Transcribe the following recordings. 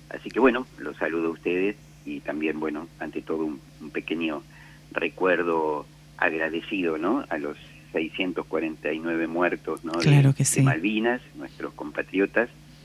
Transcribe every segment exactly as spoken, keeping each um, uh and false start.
Así que bueno, los saludo a ustedes y también, bueno, ante todo un, un pequeño recuerdo agradecido, ¿no?, a los seiscientos cuarenta y nueve muertos, ¿no?, Claro de, que sí. de Malvinas, nuestros compatriotas,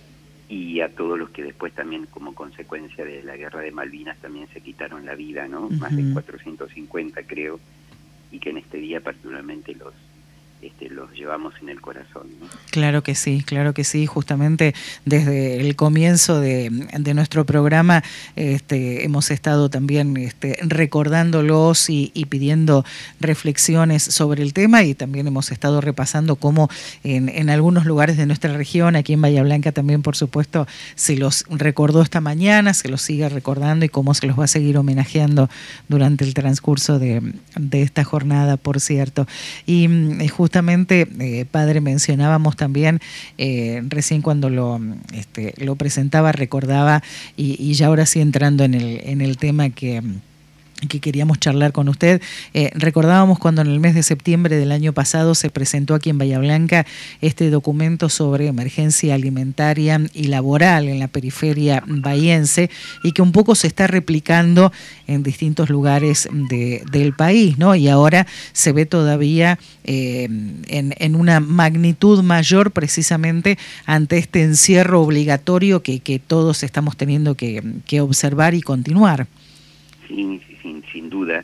y a todos los que después también, como consecuencia de la guerra de Malvinas, también se quitaron la vida, ¿no? Uh-huh. Más de cuatrocientos cincuenta, creo, y que en este día particularmente los Este, los llevamos en el corazón, ¿no? Claro que sí, claro que sí. Justamente desde el comienzo de, de nuestro programa este, hemos estado también este, recordándolos y, y pidiendo reflexiones sobre el tema, y también hemos estado repasando cómo en, en algunos lugares de nuestra región, aquí en Bahía Blanca también, por supuesto, se los recordó esta mañana, se los sigue recordando y cómo se los va a seguir homenajeando durante el transcurso de, de esta jornada, por cierto. Y justamente Justamente, eh, padre, mencionábamos también, eh, recién cuando lo, este, lo presentaba, recordaba, y, y ya ahora sí entrando en el, en el tema que... que queríamos charlar con usted, eh, recordábamos cuando en el mes de septiembre del año pasado se presentó aquí en Bahía Blanca este documento sobre emergencia alimentaria y laboral en la periferia bahiense, y que un poco se está replicando en distintos lugares de, del país, ¿no? Y ahora se ve todavía eh, en, en una magnitud mayor, precisamente ante este encierro obligatorio que, que todos estamos teniendo que, que observar y continuar. Sí, sin, sin duda.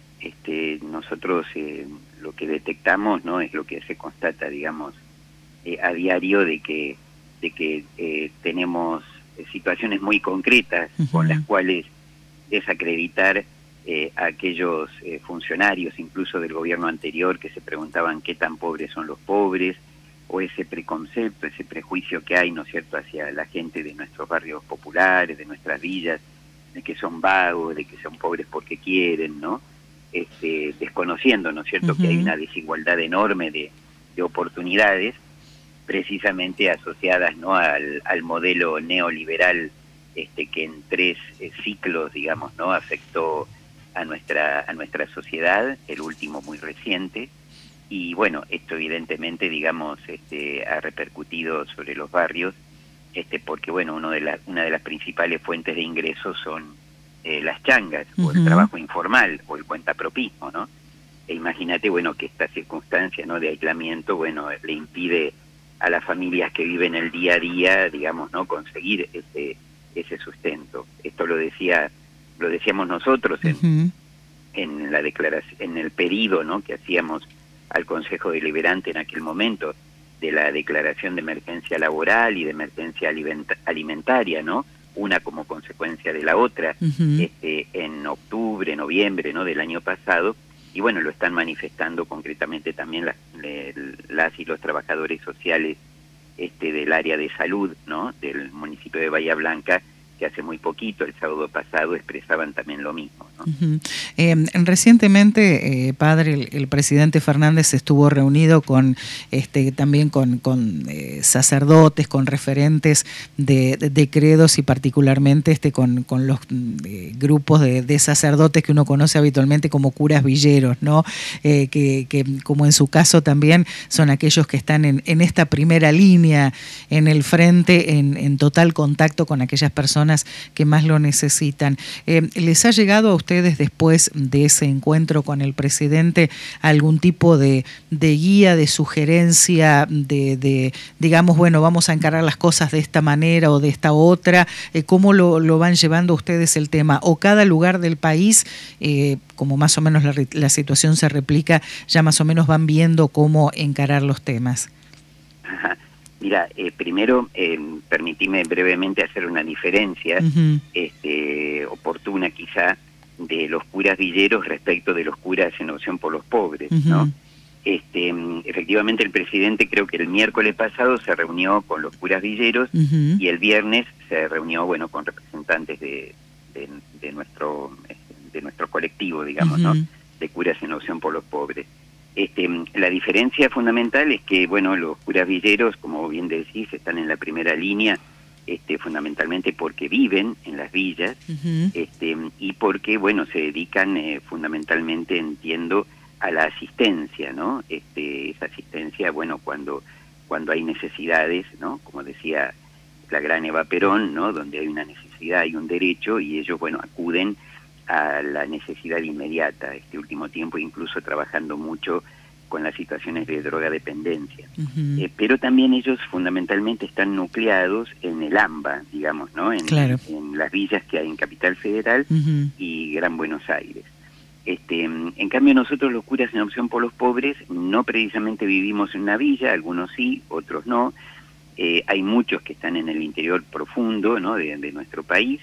Este, nosotros eh, lo que detectamos, ¿no?, es lo que se constata, digamos, eh, a diario, de que de que eh, tenemos situaciones muy concretas, uh-huh, con las cuales desacreditar eh, a aquellos eh, funcionarios, incluso del gobierno anterior, que se preguntaban qué tan pobres son los pobres, o ese preconcepto, ese prejuicio que hay, ¿no es cierto?, hacia la gente de nuestros barrios populares, de nuestras villas, de que son vagos, de que son pobres porque quieren, ¿no? Este, desconociendo, ¿no es cierto?, uh-huh, que hay una desigualdad enorme de, de oportunidades, precisamente asociadas, ¿no?, al, al modelo neoliberal este, que en tres eh, ciclos, digamos, ¿no?, afectó a nuestra, a nuestra sociedad, el último muy reciente, y bueno, esto evidentemente, digamos, este, ha repercutido sobre los barrios, este, porque bueno, uno de la, una de las principales fuentes de ingresos son eh, las changas, uh-huh, o el trabajo informal, o el cuentapropismo, ¿no? E imagínate, bueno, que esta circunstancia, ¿no?, de aislamiento, bueno, le impide a las familias que viven el día a día, digamos, ¿no?, conseguir ese ese sustento. Esto lo decía, lo decíamos nosotros en, uh-huh, en la declaración, en el pedido, ¿no?, que hacíamos al Consejo Deliberante en aquel momento, de la declaración de emergencia laboral y de emergencia alimentaria, ¿no?, una como consecuencia de la otra, uh-huh, este, en octubre, noviembre, ¿no?, del año pasado, y bueno, lo están manifestando concretamente también las, las y los trabajadores sociales este, del área de salud, ¿no?, del municipio de Bahía Blanca, que hace muy poquito, el sábado pasado, expresaban también lo mismo, ¿no? Uh-huh. Eh, recientemente, eh, padre, el, el presidente Fernández estuvo reunido con, este, también con, con eh, sacerdotes, con referentes de, de, de credos, y particularmente este, con, con los eh, grupos de, de sacerdotes que uno conoce habitualmente como curas villeros, ¿no? Eh, que, que como en su caso también son aquellos que están en, en esta primera línea, en el frente, en, en total contacto con aquellas personas que más lo necesitan. Eh, ¿Les ha llegado a ustedes, después de ese encuentro con el presidente, algún tipo de, de guía, de sugerencia, de, de, digamos, bueno, vamos a encarar las cosas de esta manera o de esta otra? Eh, ¿Cómo lo, lo van llevando ustedes el tema? ¿O cada lugar del país, eh, como más o menos la, la situación se replica, ya más o menos van viendo cómo encarar los temas? Ajá. Mira, eh, primero, eh, permitime brevemente hacer una diferencia, uh-huh, este, oportuna quizá, de los curas villeros respecto de los curas en opción por los pobres, uh-huh, ¿no? Este, efectivamente, el presidente, creo que el miércoles pasado, se reunió con los curas villeros, uh-huh, y el viernes se reunió, bueno, con representantes de, de, de nuestro de nuestro colectivo, digamos, uh-huh, ¿no?, de curas en opción por los pobres. Este, la diferencia fundamental es que, bueno, los curas villeros, como bien decís, están en la primera línea, este, fundamentalmente porque viven en las villas, uh-huh, este, y porque, bueno, se dedican eh, fundamentalmente, entiendo, a la asistencia, ¿no? Este, esa asistencia, bueno, cuando cuando hay necesidades, ¿no?, como decía la Gran Eva Perón, ¿no? Donde hay una necesidad y un derecho, y ellos, bueno, acuden a la necesidad inmediata, este último tiempo incluso trabajando mucho con las situaciones de drogadependencia. Uh-huh. Eh, pero también ellos fundamentalmente están nucleados en el AMBA, digamos, ¿no? En, claro. en las villas que hay en Capital Federal uh-huh. y Gran Buenos Aires. Este, en cambio nosotros los curas en Opción por los Pobres no precisamente vivimos en una villa, algunos sí, otros no. Eh, hay muchos que están en el interior profundo, ¿no? de, de nuestro país,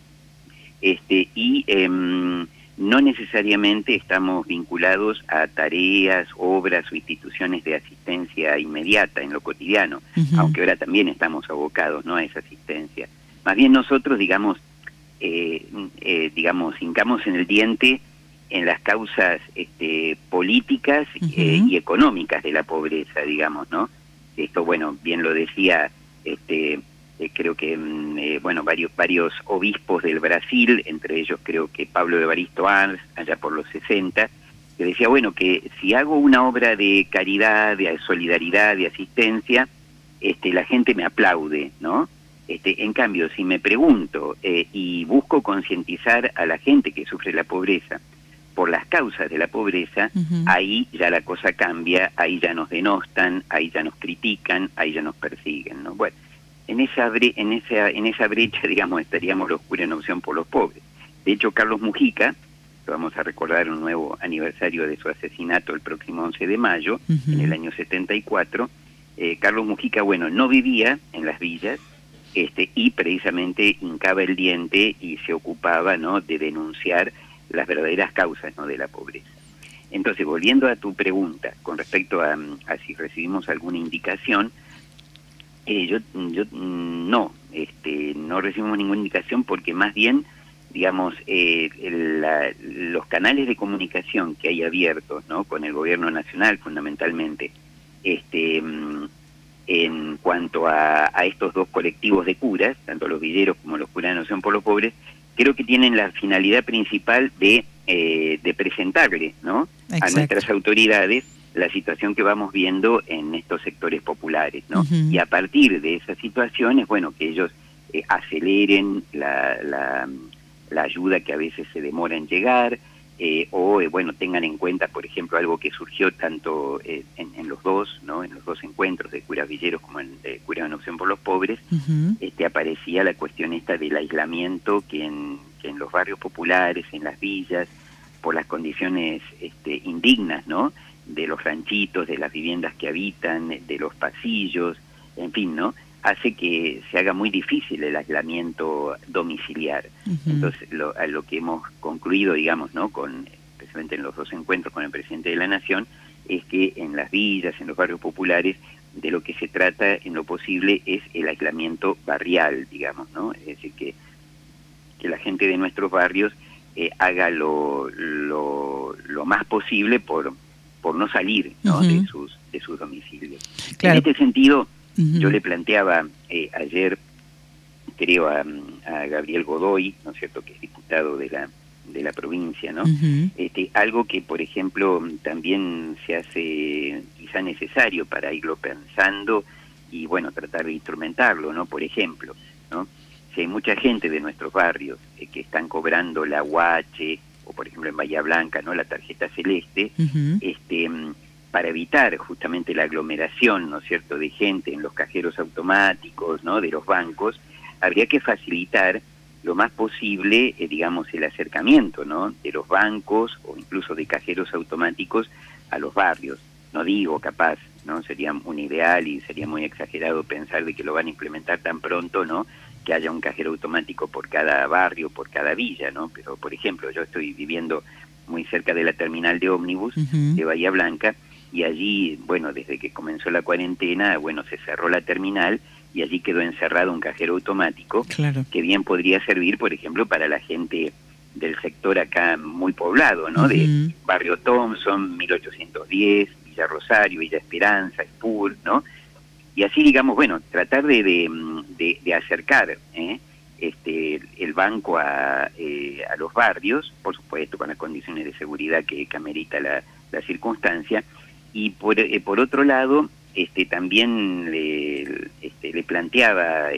este, y eh, no necesariamente estamos vinculados a tareas, obras o instituciones de asistencia inmediata en lo cotidiano, uh-huh. aunque ahora también estamos abocados, ¿no? a esa asistencia. Más bien nosotros, digamos, eh, eh, digamos, hincamos en el diente en las causas este, políticas uh-huh. eh, y económicas de la pobreza, digamos, ¿no? Esto, bueno, bien lo decía, este, eh, creo que, eh, bueno, varios varios obispos del Brasil, entre ellos creo que Pablo de Evaristo Arns, allá por los sesenta, que decía, bueno, que si hago una obra de caridad, de solidaridad, de asistencia, este, la gente me aplaude, ¿no? Este, en cambio, si me pregunto eh, y busco concientizar a la gente que sufre la pobreza, por las causas de la pobreza, uh-huh. ahí ya la cosa cambia, ahí ya nos denostan, ahí ya nos critican, ahí ya nos persiguen, ¿no? Bueno, en esa bre- en esa en esa brecha, digamos, estaríamos los curas en Opción por los Pobres. De hecho, Carlos Mujica, que vamos a recordar un nuevo aniversario de su asesinato el próximo once de mayo, uh-huh. en el año setenta y cuatro, eh, Carlos Mujica, bueno, no vivía en las villas, este, y precisamente hincaba el diente y se ocupaba, ¿no?, de denunciar las verdaderas causas, ¿no?, de la pobreza. Entonces, volviendo a tu pregunta con respecto a, a si recibimos alguna indicación, eh, yo, yo no, este, no recibimos ninguna indicación porque más bien, digamos, eh, la, los canales de comunicación que hay abiertos, ¿no?, con el gobierno nacional fundamentalmente, este, en cuanto a, a estos dos colectivos de curas, tanto los villeros como los curas de Opción por los Pobres, creo que tienen la finalidad principal de, eh, de presentarle, ¿no?, Exacto. a nuestras autoridades la situación que vamos viendo en estos sectores populares, ¿no? Uh-huh. Y a partir de esas situaciones, bueno, que ellos eh, aceleren la, la, la ayuda que a veces se demora en llegar, eh, o, eh, bueno, tengan en cuenta, por ejemplo, algo que surgió tanto eh, en, en los dos, ¿no?, en los dos encuentros de curas villeros como en de curas en Opción por los Pobres, uh-huh. este, aparecía la cuestión esta del aislamiento que en, que en los barrios populares, en las villas, por las condiciones este, indignas, ¿no?, de los ranchitos, de las viviendas que habitan, de los pasillos, en fin, ¿no?, hace que se haga muy difícil el aislamiento domiciliar. Uh-huh. Entonces, lo, a lo que hemos concluido, digamos, ¿no?, con, especialmente en los dos encuentros con el presidente de la Nación, es que en las villas, en los barrios populares, de lo que se trata en lo posible es el aislamiento barrial, digamos, ¿no? Es decir, que, que la gente de nuestros barrios eh, haga lo, lo, lo más posible por, por no salir, ¿no?, uh-huh. de sus, de sus domicilios. Claro. En este sentido, uh-huh. yo le planteaba eh, ayer, creo, a, a Gabriel Godoy, ¿no es cierto?, que es diputado de la de la provincia, ¿no? Uh-huh. Este, algo que, por ejemplo, también se hace quizá necesario para irlo pensando y, bueno, tratar de instrumentarlo, ¿no? Por ejemplo, ¿no?, si hay mucha gente de nuestros barrios eh, que están cobrando la U H, o por ejemplo en Bahía Blanca, ¿no?, la tarjeta celeste, uh-huh. este, para evitar justamente la aglomeración, ¿no es cierto?, de gente en los cajeros automáticos, ¿no?, de los bancos, habría que facilitar lo más posible, eh, digamos, el acercamiento, ¿no?, de los bancos o incluso de cajeros automáticos a los barrios. No digo, capaz, ¿no?, sería un ideal y sería muy exagerado pensar de que lo van a implementar tan pronto, ¿no?, que haya un cajero automático por cada barrio, por cada villa, ¿no? Pero, por ejemplo, yo estoy viviendo muy cerca de la terminal de ómnibus uh-huh. de Bahía Blanca, y allí, bueno, desde que comenzó la cuarentena, bueno, se cerró la terminal y allí quedó encerrado un cajero automático, claro. que bien podría servir, por ejemplo, para la gente del sector acá muy poblado, ¿no? Uh-huh. De Barrio Thompson, mil ochocientos diez, Villa Rosario, Villa Esperanza, Spur, ¿no? Y así, digamos, bueno, tratar de, de, de, de acercar ¿eh? este, el banco a, eh, a los barrios, por supuesto, con las condiciones de seguridad que, que amerita la, la circunstancia, y por, eh, por otro lado, este, también le, este, le planteaba eh,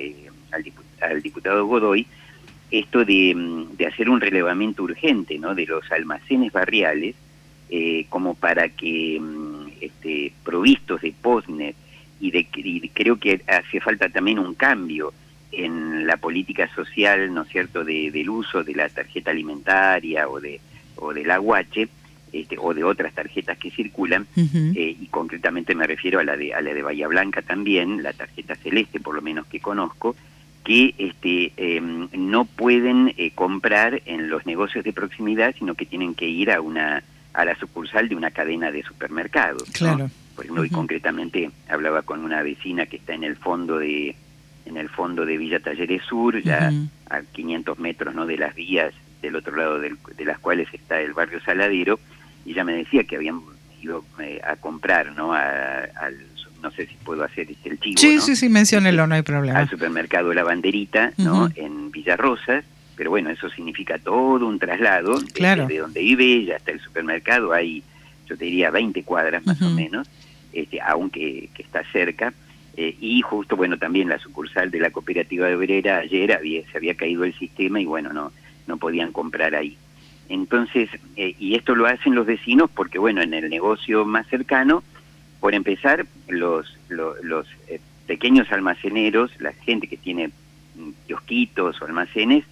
al, diputado, al diputado Godoy esto de, de hacer un relevamiento urgente, ¿no?, de los almacenes barriales, eh, como para que este, provistos de postnet, y, de, y creo que hace falta también un cambio en la política social, ¿no es cierto?, de, del uso de la tarjeta alimentaria o de o del aguache, este, o de otras tarjetas que circulan, uh-huh. eh, y concretamente me refiero a la de a la de Bahía Blanca también, la tarjeta celeste por lo menos que conozco, que este eh, no pueden eh, comprar en los negocios de proximidad, sino que tienen que ir a una a la sucursal de una cadena de supermercados, ¿no? Claro. Por ejemplo, uh-huh. y concretamente hablaba con una vecina que está en el fondo de en el fondo de Villa Talleres Sur, ya uh-huh. a quinientos metros, ¿no?, de las vías, del otro lado del, de las cuales está el barrio Saladero, y ella me decía que habían ido eh, a comprar, ¿no?, a, al, no sé si puedo hacer este, el chivo, sí, ¿no? sí, sí, menciónelo, no hay problema. Al supermercado La Banderita, ¿no?, uh-huh. en Villarrosas, pero bueno, eso significa todo un traslado, claro. desde donde vive ella hasta el supermercado, hay, yo te diría, veinte cuadras más uh-huh. o menos, este, aunque que está cerca, eh, y justo, bueno, también la sucursal de la cooperativa de Obrera ayer había, se había caído el sistema y bueno, no, no podían comprar ahí. Entonces, eh, y esto lo hacen los vecinos porque, bueno, en el negocio más cercano, por empezar, los, los, los eh, pequeños almaceneros, la gente que tiene kiosquitos o almacenes,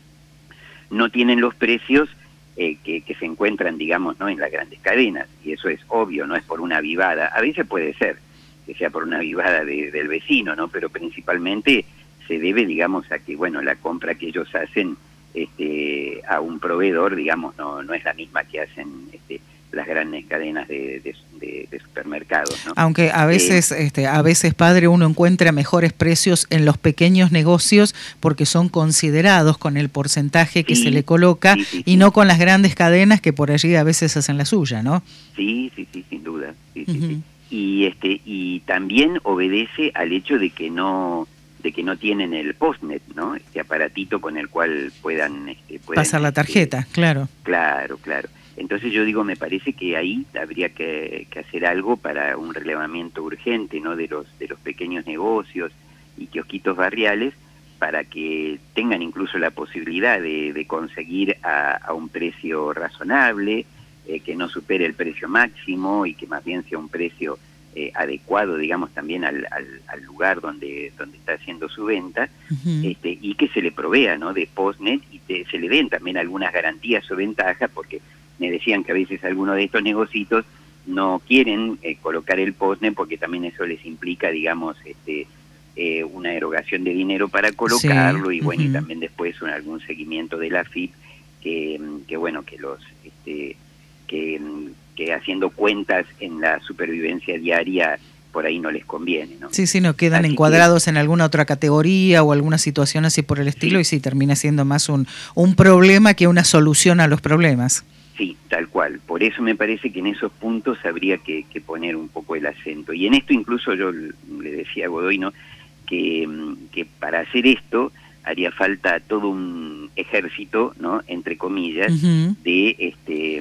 no tienen los precios eh, que, que se encuentran, digamos, ¿no?, en las grandes cadenas, y eso es obvio, no es por una avivada, a veces puede ser que sea por una avivada de, del vecino, ¿no?, pero principalmente se debe, digamos, a que, bueno, la compra que ellos hacen este, a un proveedor, digamos, no, no es la misma que hacen este, las grandes cadenas de, de, de, de supermercados, ¿no? Aunque a veces, eh, este, a veces, padre, uno encuentra mejores precios en los pequeños negocios porque son considerados con el porcentaje que sí, se le coloca sí, sí, y sí. no con las grandes cadenas que por allí a veces hacen la suya, ¿no? Sí, sí, sí, sin duda. Sí, uh-huh. sí, sí. Y este, y también obedece al hecho de que no, de que no tienen el postnet, ¿no? Este aparatito con el cual puedan, este, puedan pasar la tarjeta, este, claro. Claro, claro. Entonces yo digo, me parece que ahí habría que, que hacer algo para un relevamiento urgente, ¿no?, de los de los pequeños negocios y kiosquitos barriales, para que tengan incluso la posibilidad de, de conseguir a, a un precio razonable, eh, que no supere el precio máximo y que más bien sea un precio eh, adecuado, digamos, también al, al, al lugar donde donde está haciendo su venta, uh-huh. este, y que se le provea, ¿no?, de postnet y te, se le den también algunas garantías o ventajas, porque me decían que a veces algunos de estos negocios no quieren eh, colocar el postnet porque también eso les implica, digamos, este eh, una erogación de dinero para colocarlo, sí. y bueno, uh-huh. y también después un, algún seguimiento de la F I P que, que bueno, que los este que, que haciendo cuentas en la supervivencia diaria por ahí no les conviene, ¿no? Sí, sí, no quedan así encuadrados que, en alguna otra categoría o alguna situación así por el estilo, sí. y sí, termina siendo más un, un problema que una solución a los problemas. Sí, tal cual. Por eso me parece que en esos puntos habría que, que poner un poco el acento. Y en esto incluso yo le decía a Godoy, ¿no?, que, que para hacer esto haría falta todo un ejército, ¿no?, entre comillas, uh-huh. de este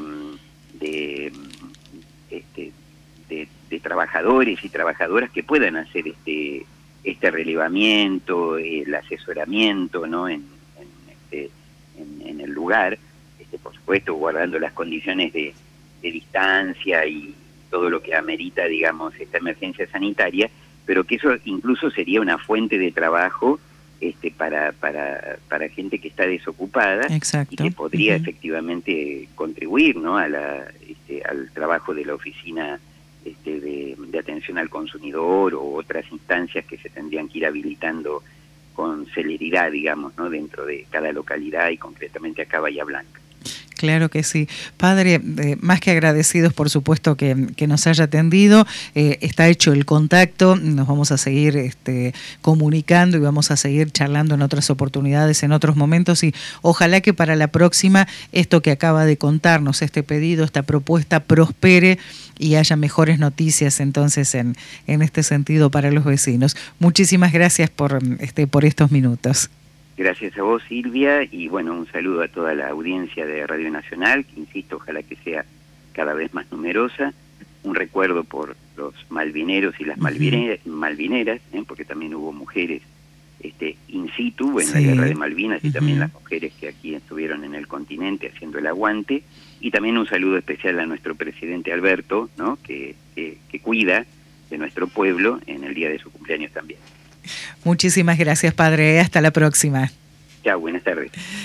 de este de, de trabajadores y trabajadoras que puedan hacer este este relevamiento, el asesoramiento, ¿no?, en, en, este, en, en el lugar. Por supuesto, guardando las condiciones de, de distancia y todo lo que amerita, digamos, esta emergencia sanitaria, pero que eso incluso sería una fuente de trabajo este, para, para, para gente que está desocupada. Exacto. Y que podría uh-huh. efectivamente contribuir, ¿no?, a la, este, al trabajo de la oficina este, de, de atención al consumidor o otras instancias que se tendrían que ir habilitando con celeridad, digamos, ¿no?, dentro de cada localidad y concretamente acá Bahía Blanca. Claro que sí. Padre, eh, más que agradecidos, por supuesto, que, que nos haya atendido. Eh, está hecho el contacto, nos vamos a seguir este, comunicando y vamos a seguir charlando en otras oportunidades, en otros momentos, y ojalá que para la próxima esto que acaba de contarnos, este pedido, esta propuesta, prospere y haya mejores noticias entonces en, en este sentido para los vecinos. Muchísimas gracias por, este, por estos minutos. Gracias a vos, Silvia, y bueno, un saludo a toda la audiencia de Radio Nacional, que insisto, ojalá que sea cada vez más numerosa. Un recuerdo por los malvineros y las malvineras, malvineras ¿eh? porque también hubo mujeres este, in situ en sí. la guerra de Malvinas y uh-huh. también las mujeres que aquí estuvieron en el continente haciendo el aguante. Y también un saludo especial a nuestro presidente Alberto, ¿no? que, que, que cuida de nuestro pueblo en el día de su cumpleaños también. Muchísimas gracias, padre. Hasta la próxima. Chao, buenas tardes.